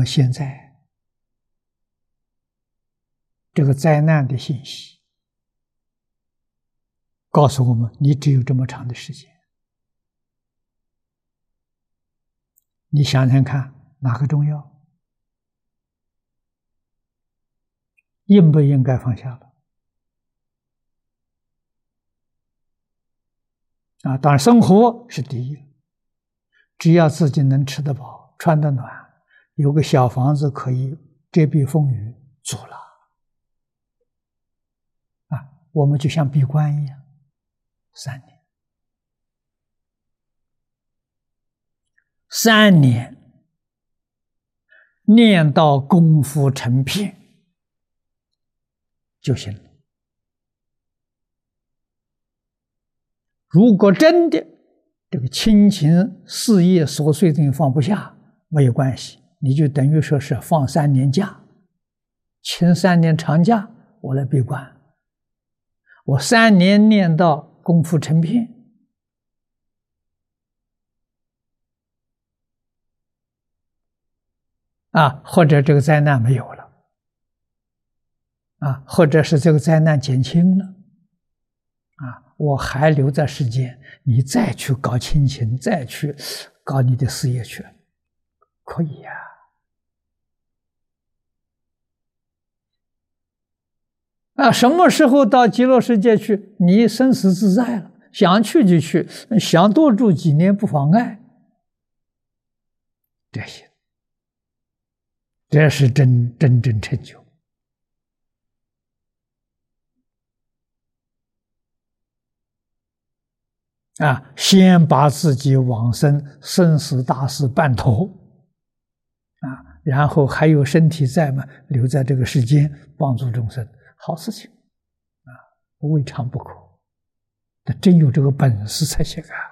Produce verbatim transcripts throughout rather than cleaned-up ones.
么现在这个灾难的信息告诉我们，你只有这么长的时间。你想想看，哪个重要？应不应该放下了？啊，当然生活是第一，只要自己能吃得饱、穿得暖，有个小房子可以遮蔽风雨，足了。啊，我们就像闭关一样，三年，三年念到功夫成片就行了。如果真的这个亲情、事业、琐碎东西放不下，没有关系，你就等于说是放三年假，请三年长假，我来闭关，我三年念到功夫成片，啊，或者这个灾难没有了，啊，或者是这个灾难减轻了，啊，我还留在世间，你再去搞亲情，再去搞你的事业去，可以呀、啊。啊，什么时候到极乐世界去？你生死自在了，想去就去，想多住几年不妨碍。这些，这是真真正成就。啊，先把自己往生生死大事办妥，啊，然后还有身体在嘛，留在这个世间帮助众生，好事情，啊，未尝不可。但真有这个本事才行啊！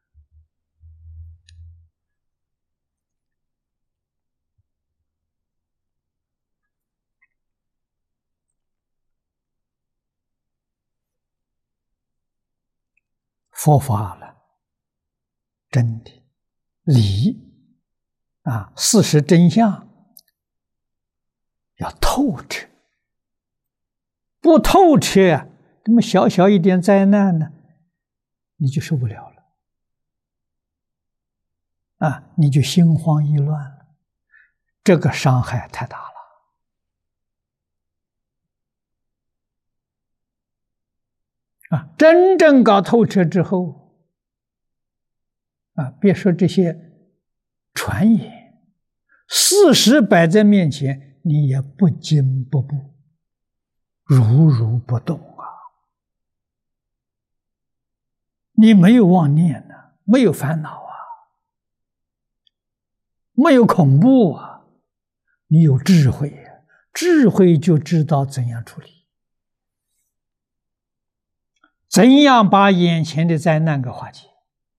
佛法了，真的理啊，事实真相要透彻，不透彻啊，这么小小一点灾难呢，你就受不了了啊，你就心慌意乱了，这个伤害太大了啊！真正搞透彻之后啊，别说这些传言，事实摆在面前，你也不惊不怖，如如不动啊！你没有妄念呢、啊，没有烦恼啊，没有恐怖啊，你有智慧啊，智慧就知道怎样处理，怎样把眼前的灾难给化解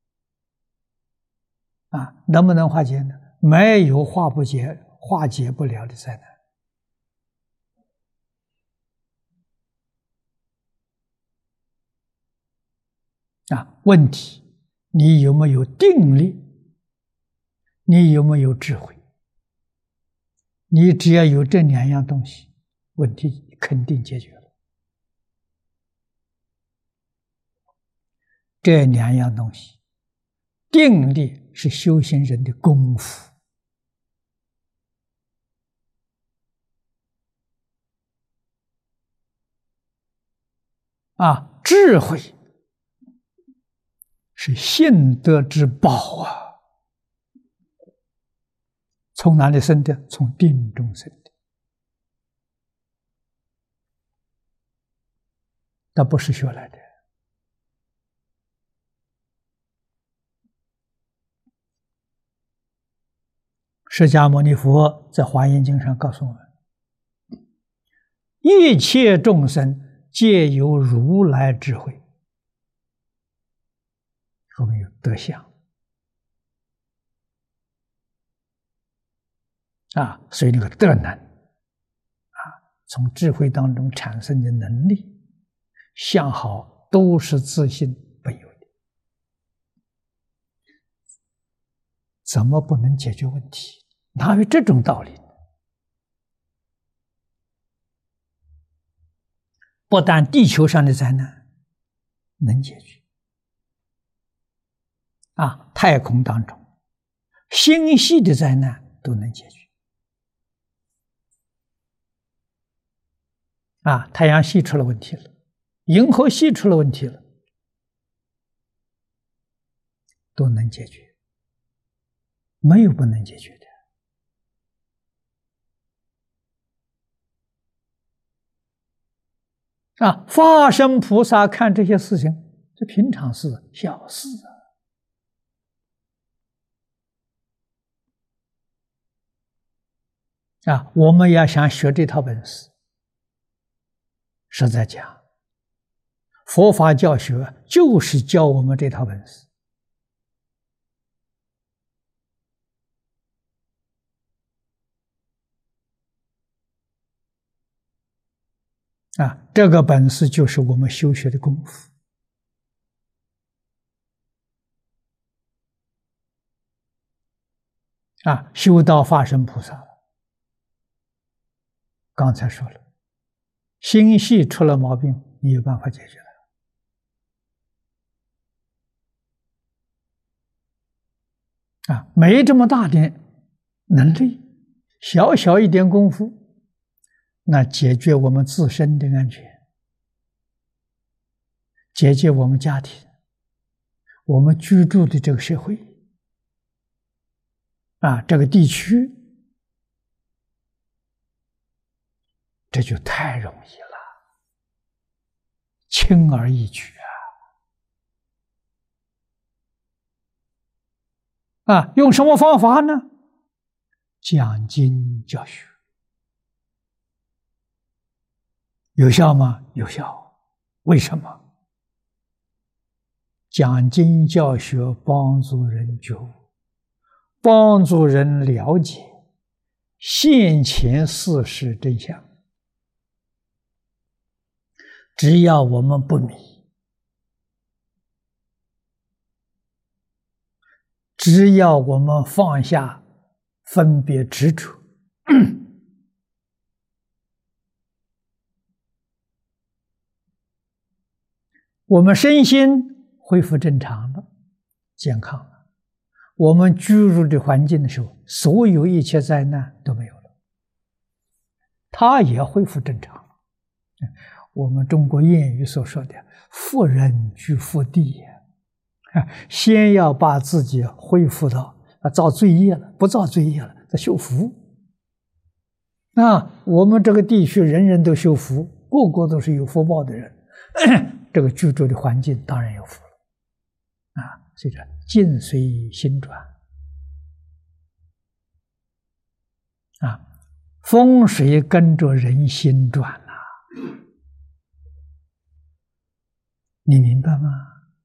啊？能不能化解呢？没有化不解、化解不了的灾难啊！问题，你有没有定力？你有没有智慧？你只要有这两样东西，问题肯定解决了。这两样东西，定力是修行人的功夫啊，智慧是信德之宝啊。从哪里生的？从定中生的，那不是学来的。释迦牟尼佛在《华严经》上告诉我们：一切众生皆有如来智慧，后面有德相啊，所以那个德能啊，从智慧当中产生的能力、相好，都是自信本有的，怎么不能解决问题？哪有这种道理呢？ 不但地球上的灾难能解决，啊，太空当中星系的灾难都能解决，啊，太阳系出了问题了，银河系出了问题了，都能解决，没有不能解决的。啊，化身菩萨看这些事情，这平常事、小事啊！啊，我们要想学这套本事，实在讲，佛法教学就是教我们这套本事。啊，这个本事就是我们修学的功夫。啊，修道化身菩萨了。刚才说了，心系出了毛病，你有办法解决了。啊，没这么大点能力，小小一点功夫，那解决我们自身的安全，解决我们家庭，我们居住的这个社会，啊，这个地区，这就太容易了，轻而易举啊！啊，用什么方法呢？讲经教学。有效吗？有效。为什么？讲经教学帮助人觉悟，帮助人了解现前事实真相。只要我们不迷，只要我们放下分别执着，我们身心恢复正常了，健康了，我们居住的环境的时候，所有一切灾难都没有了，它也恢复正常了。我们中国谚语所说的“福人居福地”，先要把自己恢复到啊，造罪业了，不造罪业了，再修福。那我们这个地区人人都修福，个个都是有福报的人，这个居住的环境当然有福了啊！所以说境随心转啊，风水跟着人心转啊，你明白吗？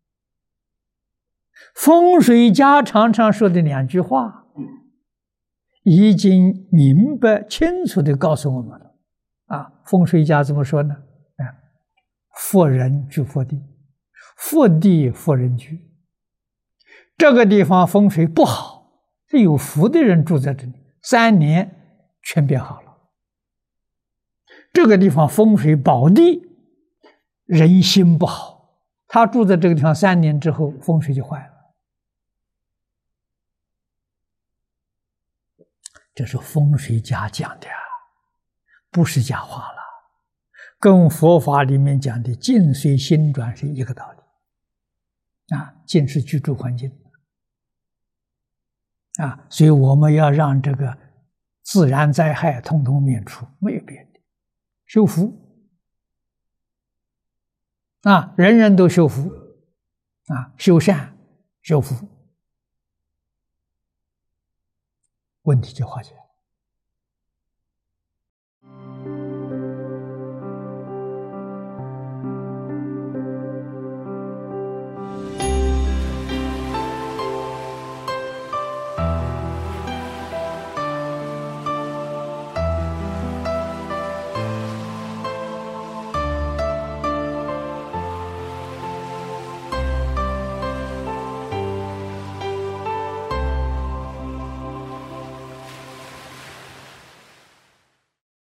风水家常常说的两句话，已经明白清楚地告诉我们了啊！风水家怎么说呢？啊，福人居福地，福地福人居。这个地方风水不好，是有福的人住在这里，三年全变好了。这个地方风水宝地，人心不好，他住在这个地方三年之后，风水就坏了。这是风水家讲的啊，不是假话了，跟佛法里面讲的境随心转是一个道理啊。境是居住环境啊，所以我们要让这个自然灾害统统免除，没有别的，修福啊，人人都修福啊，修善修福，问题就化解。